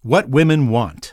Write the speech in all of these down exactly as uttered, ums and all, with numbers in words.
What Women Want.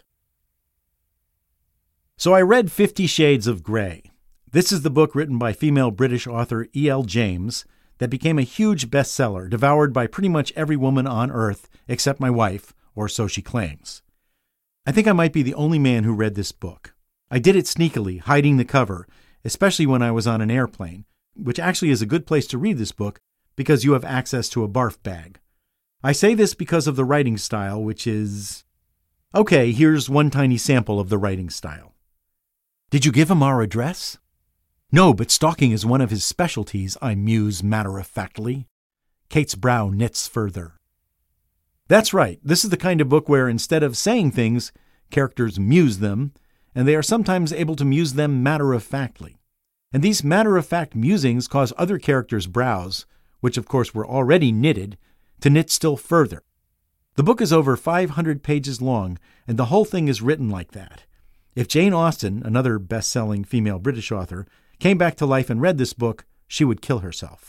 So I read Fifty Shades of Grey. This is the book written by female British author E L James that became a huge bestseller, devoured by pretty much every woman on earth except my wife, or so she claims. I think I might be the only man who read this book. I did it sneakily, hiding the cover, especially when I was on an airplane, which actually is a good place to read this book because you have access to a barf bag. I say this because of the writing style, which is... Okay, here's one tiny sample of the writing style. Did you give him our address? No, but stalking is one of his specialties, I muse matter-of-factly. Kate's brow knits further. That's right, this is the kind of book where instead of saying things, characters muse them, and they are sometimes able to muse them matter-of-factly. And these matter-of-fact musings cause other characters' brows, which of course were already knitted, to knit still further. The book is over five hundred pages long, and the whole thing is written like that. If Jane Austen, another best-selling female British author, came back to life and read this book, she would kill herself.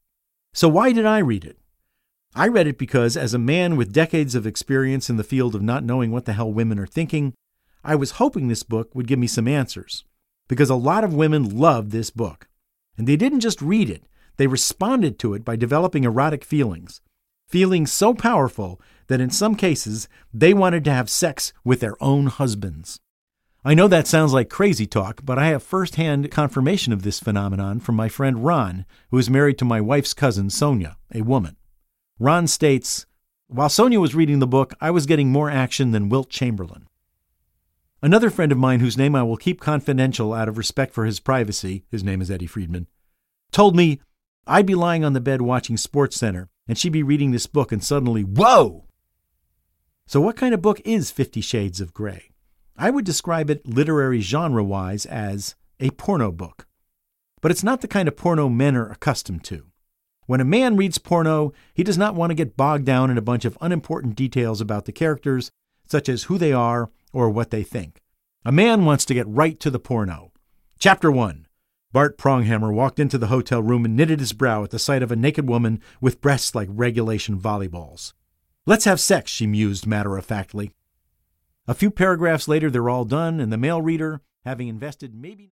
So why did I read it? I read it because, as a man with decades of experience in the field of not knowing what the hell women are thinking, I was hoping this book would give me some answers. Because a lot of women loved this book. And they didn't just read it, they responded to it by developing erotic feelings. Feelings so powerful that in some cases they wanted to have sex with their own husbands. I know that sounds like crazy talk, but I have first-hand confirmation of this phenomenon from my friend Ron, who is married to my wife's cousin, Sonia, a woman. Ron states, while Sonia was reading the book, I was getting more action than Wilt Chamberlain. Another friend of mine, whose name I will keep confidential out of respect for his privacy, his name is Eddie Friedman, told me I'd be lying on the bed watching SportsCenter, and she'd be reading this book and suddenly, whoa! So what kind of book is Fifty Shades of Grey? I would describe it literary genre-wise as a porno book. But it's not the kind of porno men are accustomed to. When a man reads porno, he does not want to get bogged down in a bunch of unimportant details about the characters, such as who they are or what they think. A man wants to get right to the porno. Chapter one. Bart Pronghammer walked into the hotel room and knitted his brow at the sight of a naked woman with breasts like regulation volleyballs. Let's have sex, she mused matter-of-factly. A few paragraphs later, they're all done, and the male reader, having invested maybe...